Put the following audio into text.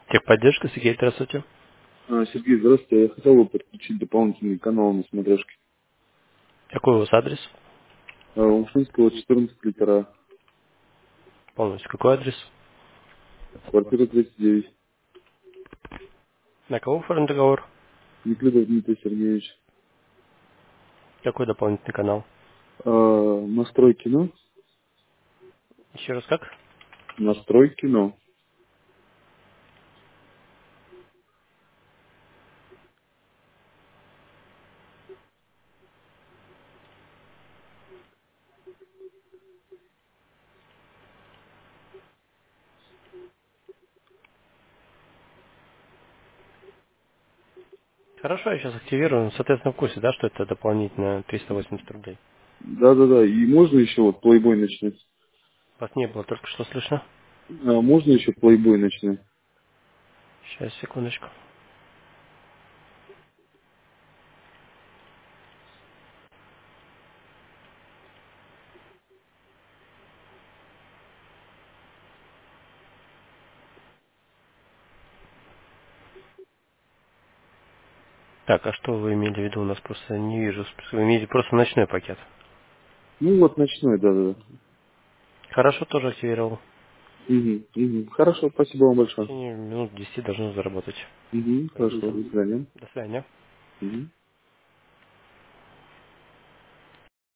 Техподдержка, Сергей, здравствуйте. Сергей, здравствуйте. Я хотел бы подключить дополнительный канал на смотрешке. Какой у вас адрес? Умшинского, 14 литера, Полностью. Какой адрес? квартира 39. На кого оформлен договор? Неклюдов Дмитрий Сергеевич. Какой дополнительный канал? Настрой кино. Еще раз как? Настрой кино. Хорошо, я сейчас активирую. Соответственно, в курсе, да, что это дополнительно 380 рублей. Да-да-да. И можно еще вот плейбой начинать? Вас не было, только что слышно. Можно еще плейбой начинать? Сейчас, секундочку. Так, а что вы имели в виду? У нас просто не вижу. Вы имеете просто ночной пакет. Ну вот ночной, да-да-да. Хорошо, тоже активировал. Угу, угу. Хорошо, спасибо вам В большое. течение минут 10 должно заработать. Угу, хорошо, Пожалуйста. до свидания. До свидания. Угу.